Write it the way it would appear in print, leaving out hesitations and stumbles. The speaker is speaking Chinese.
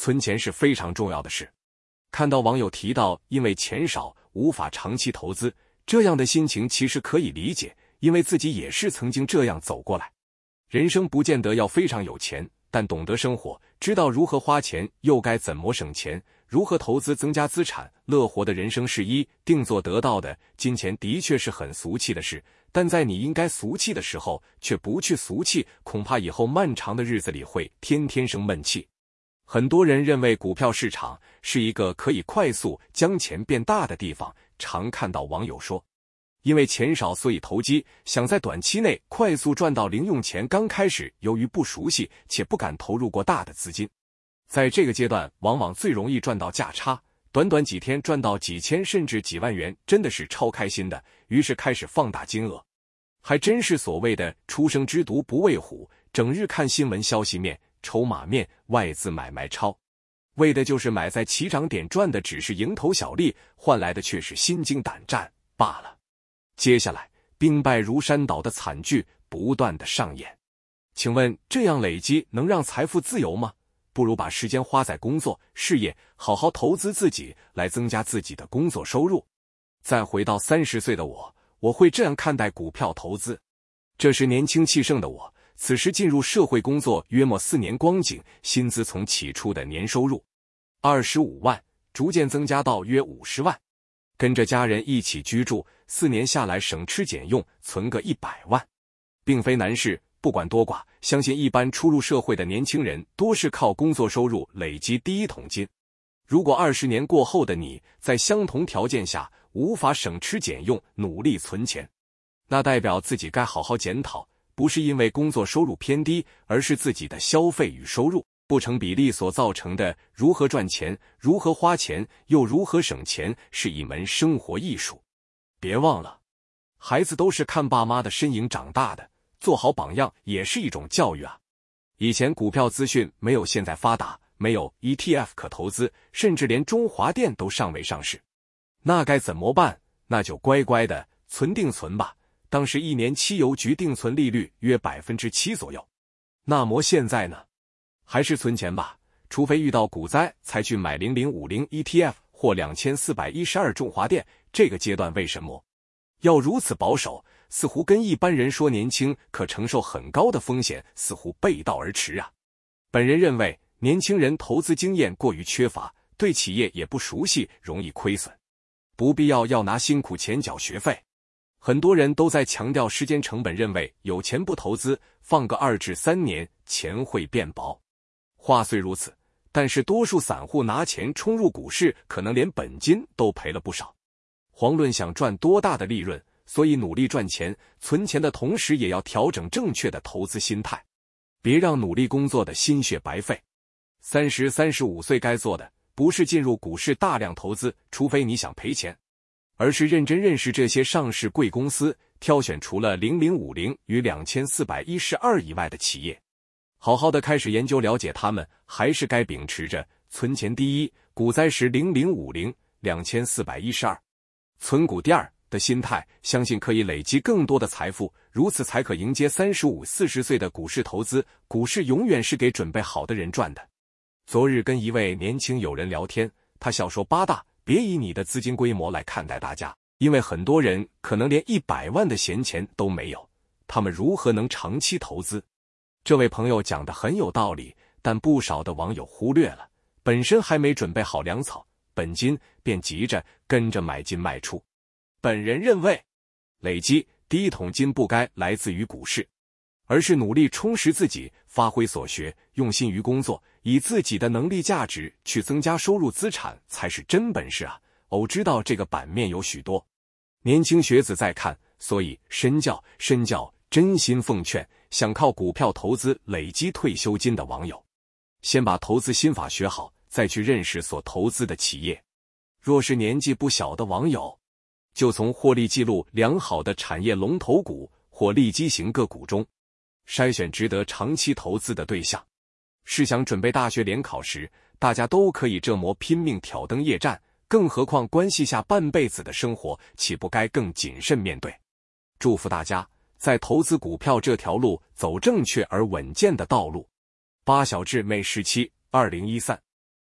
存钱是非常重要的事。看到网友提到因为钱少无法长期投资，这样的心情其实可以理解，因为自己也是曾经这样走过来。人生不见得要非常有钱，但懂得生活，知道如何花钱，又该怎么省钱，如何投资增加资产，乐活的人生是一定做得到的。金钱的确是很俗气的事，但在你应该俗气的时候却不去俗气，恐怕以后漫长的日子里会天天生闷气。很多人认为股票市场是一个可以快速将钱变大的地方，常看到网友说，因为钱少所以投机，想在短期内快速赚到零用钱。刚开始由于不熟悉且不敢投入过大的资金，在这个阶段往往最容易赚到价差，短短几天赚到几千甚至几万元，真的是超开心的，于是开始放大金额。还真是所谓的初生之犊不畏虎，整日看新闻消息面、筹码面、外资买卖超，为的就是买在起涨点，赚的只是蝇头小利，换来的却是心惊胆战罢了。接下来兵败如山倒的惨剧不断的上演。请问这样累积能让财富自由吗？不如把时间花在工作、事业，好好投资自己，来增加自己的工作收入。再回到30岁的我会这样看待股票投资。这是年轻气盛的我，此时进入社会工作约莫4年光景，薪资从起初的年收入25万逐渐增加到约50万，跟着家人一起居住，4年下来省吃俭用存个100万，并非难事。不管多寡，相信一般初入社会的年轻人多是靠工作收入累积第一桶金。如果20年过后的你在相同条件下无法省吃俭用努力存钱，那代表自己该好好检讨，不是因为工作收入偏低，而是自己的消费与收入不成比例所造成的。如何赚钱，如何花钱，又如何省钱，是一门生活艺术。别忘了，孩子都是看爸妈的身影长大的，做好榜样也是一种教育啊。以前股票资讯没有现在发达，没有 ETF 可投资，甚至连中华电都尚未上市，那该怎么办？那就乖乖的存定存吧。当时1年期邮局定存利率约 7% 左右。那么现在呢？还是存钱吧，除非遇到股灾才去买0050 ETF 或2412中华电。这个阶段为什么要如此保守？似乎跟一般人说年轻可承受很高的风险似乎背道而驰啊。本人认为年轻人投资经验过于缺乏，对企业也不熟悉，容易亏损，不必要拿辛苦钱缴学费。很多人都在强调时间成本，认为有钱不投资，放个2至3年钱会变薄。话虽如此，但是多数散户拿钱冲入股市，可能连本金都赔了不少。遑论想赚多大的利润，所以努力赚钱、存钱的同时，也要调整正确的投资心态，别让努力工作的心血白费。30、35岁该做的，不是进入股市大量投资，除非你想赔钱，而是认真认识这些上市贵公司，挑选除了0050与2412以外的企业，好好的开始研究了解他们。还是该秉持着存钱第一，股灾时0050、2412，存股第二的心态，相信可以累积更多的财富，如此才可迎接35、40岁的股市投资。股市永远是给准备好的人赚的。昨日跟一位年轻友人聊天，他笑说8大，别以你的资金规模来看待大家，因为很多人可能连100万的闲钱都没有，他们如何能长期投资？这位朋友讲得很有道理，但不少的网友忽略了，本身还没准备好粮草、本金，便急着跟着买进卖出。本人认为，累积第一桶金不该来自于股市，而是努力充实自己，发挥所学，用心于工作，以自己的能力价值去增加收入资产，才是真本事啊。偶知道这个版面有许多年轻学子在看，所以身教，真心奉劝想靠股票投资累积退休金的网友，先把投资心法学好，再去认识所投资的企业。若是年纪不小的网友，就从获利记录良好的产业龙头股或利基型个股中筛选值得长期投资的对象。试想准备大学联考时，大家都可以这么拼命挑灯夜战，更何况关系下半辈子的生活，岂不该更谨慎面对？祝福大家在投资股票这条路走正确而稳健的道路。八小智妹17 2013